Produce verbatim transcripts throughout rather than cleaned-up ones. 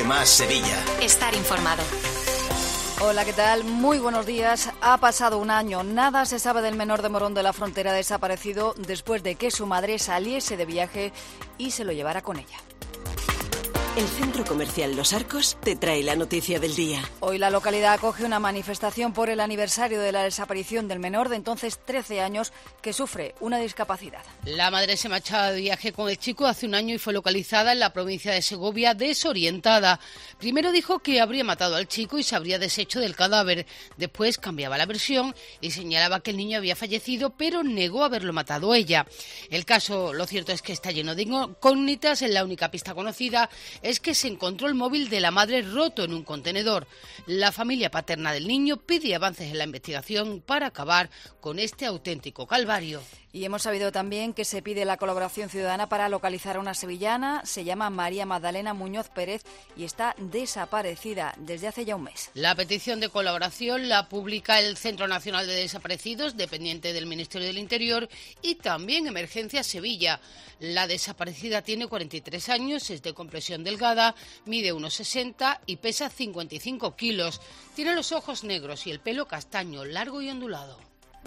Más Sevilla. Estar informado. Hola, ¿qué tal? Muy buenos días. Ha pasado un año. Nada se sabe del menor de Morón de la Frontera desaparecido después de que su madre saliese de viaje y se lo llevara con ella. El Centro Comercial Los Arcos te trae la noticia del día. Hoy la localidad acoge una manifestación por el aniversario de la desaparición del menor de entonces trece años que sufre una discapacidad. La madre se marchaba de viaje con el chico hace un año y fue localizada en la provincia de Segovia desorientada. Primero dijo que habría matado al chico y se habría deshecho del cadáver. Después cambiaba la versión y señalaba que el niño había fallecido, pero negó haberlo matado ella. El caso, lo cierto es que está lleno de incógnitas. La única pista conocida es que se encontró el móvil de la madre roto en un contenedor. La familia paterna del niño pide avances en la investigación para acabar con este auténtico calvario. Y hemos sabido también que se pide la colaboración ciudadana para localizar a una sevillana. Se llama María Magdalena Muñoz Pérez y está desaparecida desde hace ya un mes. La petición de colaboración la publica el Centro Nacional de Desaparecidos, dependiente del Ministerio del Interior, y también Emergencia Sevilla. La desaparecida tiene cuarenta y tres años, es de complexión delgada, mide uno sesenta y pesa cincuenta y cinco kilos. Tiene los ojos negros y el pelo castaño, largo y ondulado.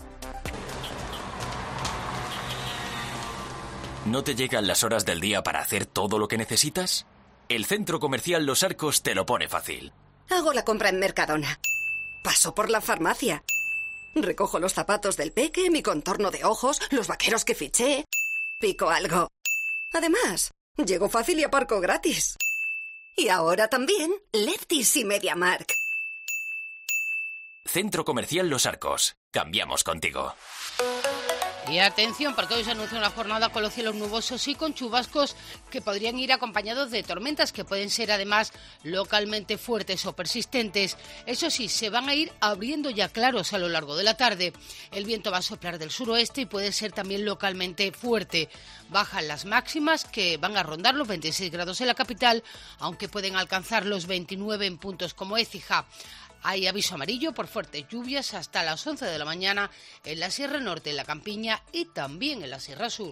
¿No te llegan las horas del día para hacer todo lo que necesitas? El Centro Comercial Los Arcos te lo pone fácil. Hago la compra en Mercadona. Paso por la farmacia. Recojo los zapatos del peque, mi contorno de ojos, los vaqueros que fiché. Pico algo. Además, llego fácil y aparco gratis. Y ahora también Lefties y MediaMarkt. Centro Comercial Los Arcos. Cambiamos contigo. Y atención, porque hoy se anuncia una jornada con los cielos nubosos y con chubascos que podrían ir acompañados de tormentas que pueden ser además localmente fuertes o persistentes. Eso sí, se van a ir abriendo ya claros a lo largo de la tarde. El viento va a soplar del suroeste y puede ser también localmente fuerte. Bajan las máximas que van a rondar los veintiséis grados en la capital, aunque pueden alcanzar los veintinueve en puntos como Écija. Hay aviso amarillo por fuertes lluvias hasta las once de la mañana en la Sierra Norte, en la Campiña y también en la Sierra Sur.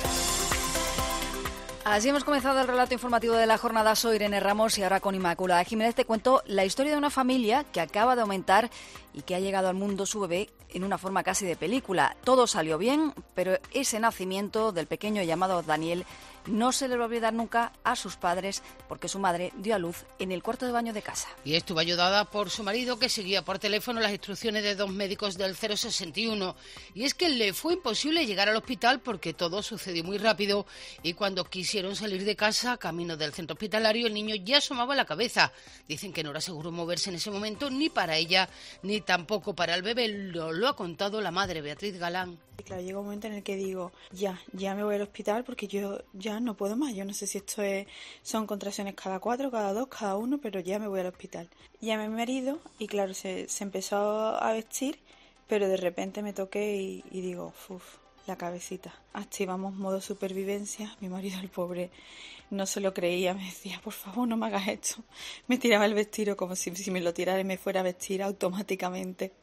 Así hemos comenzado el relato informativo de la jornada. Soy Irene Ramos y ahora con Inmaculada Jiménez te cuento la historia de una familia que acaba de aumentar y que ha llegado al mundo su bebé en una forma casi de película. Todo salió bien, pero ese nacimiento del pequeño llamado Daniel no se le va a olvidar nunca a sus padres porque su madre dio a luz en el cuarto de baño de casa. Y estuvo ayudada por su marido que seguía por teléfono las instrucciones de dos médicos del cero sesenta y uno. Y es que le fue imposible llegar al hospital porque todo sucedió muy rápido y cuando quisieron salir de casa, camino del centro hospitalario, el niño ya asomaba la cabeza. Dicen que no era seguro moverse en ese momento ni para ella ni tampoco para el bebé. Lo, lo ha contado la madre, Beatriz Galán. Claro, llega un momento en el que digo, ya, ya me voy al hospital porque yo ya no puedo más. Yo no sé si esto es, son contracciones cada cuatro, cada dos, cada uno, pero ya me voy al hospital. Llamé a mi marido y claro, se, se empezó a vestir, pero de repente me toqué y, y digo, uff, la cabecita. Activamos modo supervivencia. Mi marido, el pobre, no se lo creía. Me decía, por favor, no me hagas esto. Me tiraba el vestido como si, si me lo tirara y me fuera a vestir automáticamente.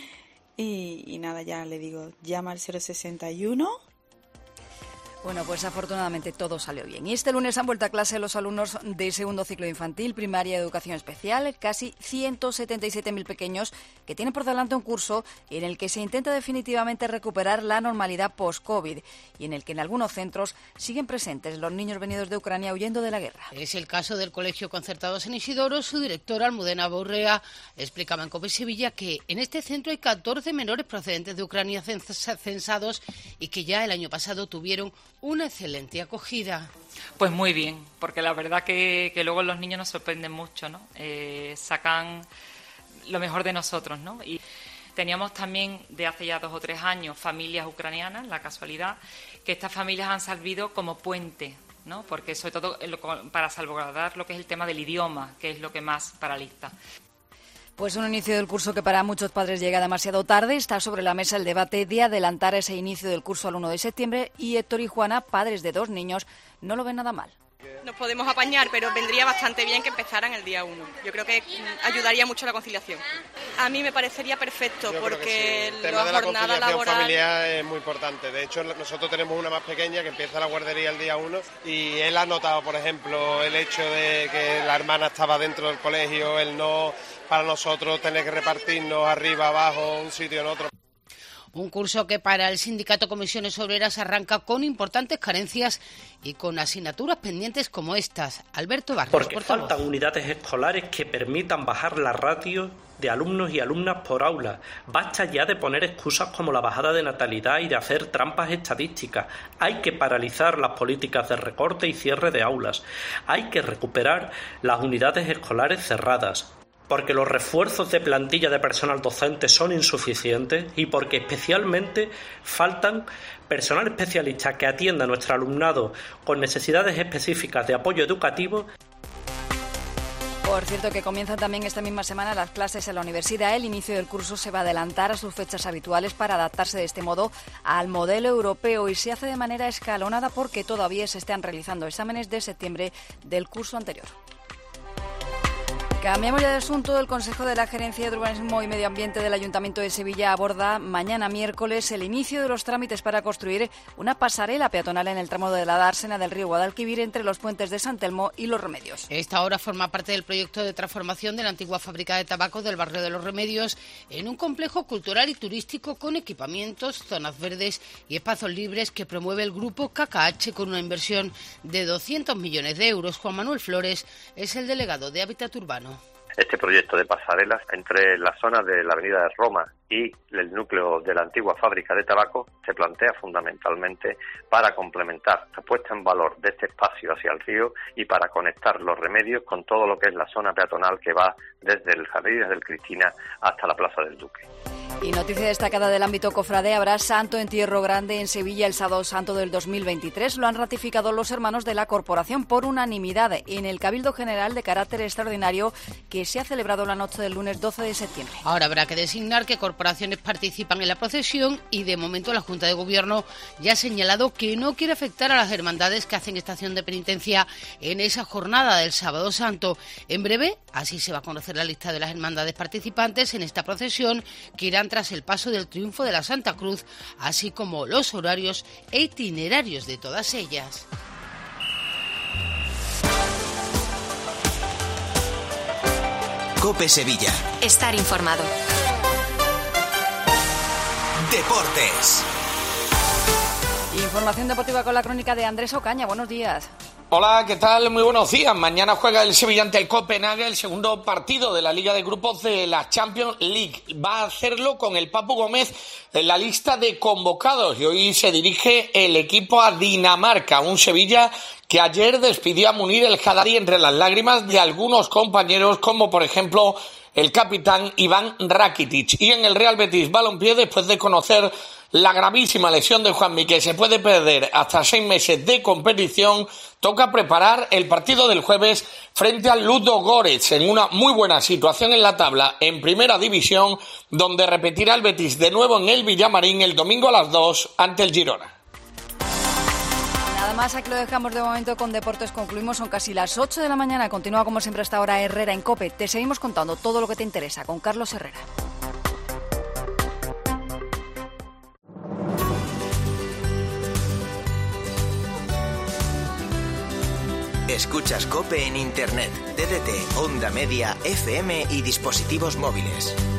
Y, y nada, ya le digo, llama al cero sesenta y uno. Bueno, pues afortunadamente todo salió bien. Y este lunes han vuelto a clase los alumnos de segundo ciclo de infantil, primaria y educación especial, casi ciento setenta y siete mil pequeños que tienen por delante un curso en el que se intenta definitivamente recuperar la normalidad post-COVID y en el que en algunos centros siguen presentes los niños venidos de Ucrania huyendo de la guerra. Es el caso del Colegio Concertado San Isidoro. Su directora, Almudena Borrea, explicaba en COPE Sevilla que en este centro hay catorce menores procedentes de Ucrania censados y que ya el año pasado tuvieron una excelente acogida. Pues muy bien, porque la verdad que, que luego los niños nos sorprenden mucho, ¿no? Eh, sacan lo mejor de nosotros, ¿no? Y teníamos también de hace ya dos o tres años familias ucranianas, la casualidad, que estas familias han servido como puente, ¿no? Porque sobre todo para salvaguardar lo que es el tema del idioma, que es lo que más paraliza. Pues un inicio del curso que para muchos padres llega demasiado tarde. Está sobre la mesa el debate de adelantar ese inicio del curso al uno de septiembre y Héctor y Juana, padres de dos niños, no lo ven nada mal. Nos podemos apañar, pero vendría bastante bien que empezaran el día uno. Yo creo que ayudaría mucho a la conciliación. A mí me parecería perfecto, Yo porque sí. El tema la de la jornada conciliación laboral familiar es muy importante. De hecho, nosotros tenemos una más pequeña que empieza la guardería el día uno y él ha notado, por ejemplo, el hecho de que la hermana estaba dentro del colegio, el no, para nosotros tener que repartirnos arriba, abajo, un sitio en otro. Un curso que para el sindicato Comisiones Obreras arranca con importantes carencias y con asignaturas pendientes como estas. Alberto Barrios, Porque portavoz. faltan unidades escolares que permitan bajar la ratio de alumnos y alumnas por aula. Basta ya de poner excusas como la bajada de natalidad y de hacer trampas estadísticas. Hay que paralizar las políticas de recorte y cierre de aulas. Hay que recuperar las unidades escolares cerradas. Porque los refuerzos de plantilla de personal docente son insuficientes y porque especialmente faltan personal especialista que atienda a nuestro alumnado con necesidades específicas de apoyo educativo. Por cierto, que comienzan también esta misma semana las clases en la universidad. El inicio del curso se va a adelantar a sus fechas habituales para adaptarse de este modo al modelo europeo y se hace de manera escalonada porque todavía se están realizando exámenes de septiembre del curso anterior. Cambiamos ya de asunto. El Consejo de la Gerencia de Urbanismo y Medio Ambiente del Ayuntamiento de Sevilla aborda mañana miércoles el inicio de los trámites para construir una pasarela peatonal en el tramo de la dársena del río Guadalquivir entre los puentes de San Telmo y Los Remedios. Esta obra forma parte del proyecto de transformación de la antigua fábrica de tabaco del barrio de Los Remedios en un complejo cultural y turístico con equipamientos, zonas verdes y espacios libres que promueve el grupo K K H con una inversión de doscientos millones de euros. Juan Manuel Flores es el delegado de Hábitat Urbano. Este proyecto de pasarelas entre la zona de la avenida de Roma y el núcleo de la antigua fábrica de tabaco se plantea fundamentalmente para complementar la puesta en valor de este espacio hacia el río y para conectar Los Remedios con todo lo que es la zona peatonal que va desde el Jardines del Cristina hasta la Plaza del Duque. Y noticia destacada del ámbito cofrade, habrá Santo Entierro Grande en Sevilla el sábado santo del dos mil veintitrés. Lo han ratificado los hermanos de la corporación por unanimidad en el Cabildo General de carácter extraordinario que se ha celebrado la noche del lunes doce de septiembre. Ahora habrá que designar qué corporaciones participan en la procesión y de momento la Junta de Gobierno ya ha señalado que no quiere afectar a las hermandades que hacen estación de penitencia en esa jornada del sábado santo. En breve, así se va a conocer la lista de las hermandades participantes en esta procesión que irán tras el paso del triunfo de la Santa Cruz, así como los horarios e itinerarios de todas ellas. COPE Sevilla. Estar informado. Deportes. Información deportiva con la crónica de Andrés Ocaña. Buenos días. Hola, ¿qué tal? Muy buenos días. Mañana juega el Sevilla ante el Copenhague, el segundo partido de la Liga de Grupos de la Champions League. Va a hacerlo con el Papu Gómez en la lista de convocados y hoy se dirige el equipo a Dinamarca, un Sevilla que ayer despidió a Munir el Haddadi entre las lágrimas de algunos compañeros, como por ejemplo el capitán Iván Rakitic. Y en el Real Betis Balompié, después de conocer la gravísima lesión de Juanmi, que se puede perder hasta seis meses de competición, toca preparar el partido del jueves frente al Ludogorets, en una muy buena situación en la tabla en Primera División, donde repetirá el Betis de nuevo en el Villamarín el domingo a las dos ante el Girona. Nada más, aquí lo dejamos de momento con Deportes. Concluimos, son casi las ocho de la mañana. Continúa como siempre hasta ahora Herrera en COPE. Te seguimos contando todo lo que te interesa con Carlos Herrera. Escuchas COPE en Internet, D D T, Onda Media, F M y dispositivos móviles.